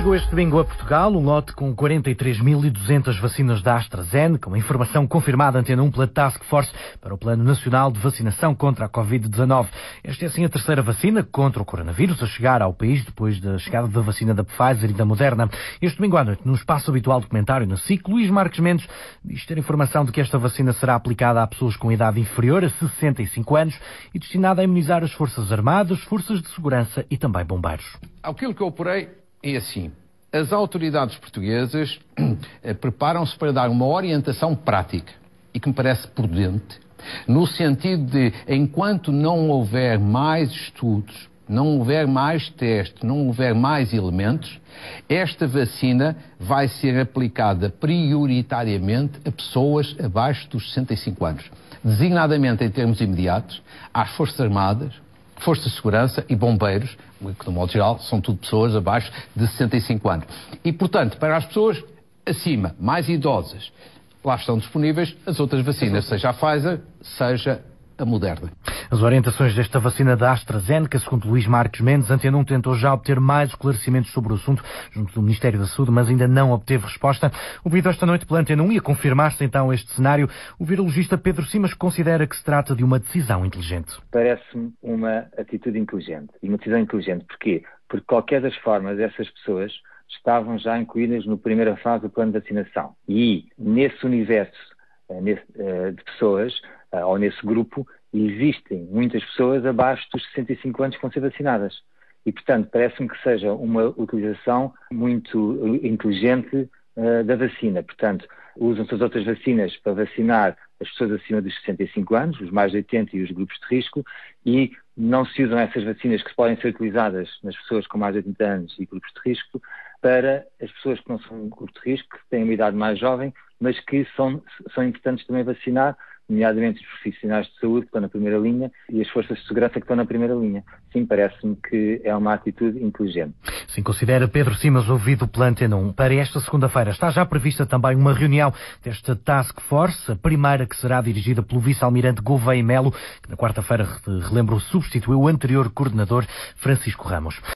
Chegou este domingo a Portugal um lote com 43.200 vacinas da AstraZeneca, uma informação confirmada Antena 1 pela Task Force para o Plano Nacional de Vacinação contra a Covid-19. Esta é assim a terceira vacina contra o coronavírus a chegar ao país depois da chegada da vacina da Pfizer e da Moderna. Este domingo à noite, no espaço habitual do comentário na SIC, Luís Marques Mendes diz ter informação de que esta vacina será aplicada a pessoas com idade inferior a 65 anos e destinada a imunizar as Forças Armadas, Forças de Segurança e também bombeiros. Aquilo que eu apurei é assim: as autoridades portuguesas preparam-se para dar uma orientação prática e que me parece prudente, no sentido de, enquanto não houver mais estudos, não houver mais testes, não houver mais elementos, esta vacina vai ser aplicada prioritariamente a pessoas abaixo dos 65 anos, designadamente em termos imediatos, às Forças Armadas, Forças de Segurança e bombeiros, que, de modo geral, são tudo pessoas abaixo de 65 anos. E, portanto, para as pessoas acima, mais idosas, lá estão disponíveis as outras vacinas, seja a Pfizer, seja a Moderna. As orientações desta vacina da AstraZeneca, segundo Luís Marques Mendes, Antena 1 tentou já obter mais esclarecimentos sobre o assunto junto do Ministério da Saúde, mas ainda não obteve resposta. Ouvido esta noite pela Antena 1 e a confirmar-se então este cenário, o virologista Pedro Simas considera que se trata de uma decisão inteligente. Parece-me uma atitude inteligente. E uma decisão inteligente. Porquê? Porque, de qualquer das formas, essas pessoas estavam já incluídas na primeira fase do plano de vacinação. E nesse universo de pessoas, ou nesse grupo, existem muitas pessoas abaixo dos 65 anos que vão ser vacinadas. E, portanto, parece-me que seja uma utilização muito inteligente da vacina. Portanto, usam-se as outras vacinas para vacinar as pessoas acima dos 65 anos, os mais de 80 e os grupos de risco, e não se usam essas vacinas que podem ser utilizadas nas pessoas com mais de 80 anos e grupos de risco para as pessoas que não são grupo de risco, que têm uma idade mais jovem, mas que são importantes também vacinar, nomeadamente os profissionais de saúde que estão na primeira linha e as forças de segurança que estão na primeira linha. Sim, parece-me que é uma atitude inteligente. Sim, considera Pedro Simas, ouvido pela Antena 1. Para esta segunda-feira está já prevista também uma reunião desta Task Force, a primeira que será dirigida pelo vice-almirante Gouveia Melo, que na quarta-feira, relembro, substituiu o anterior coordenador Francisco Ramos.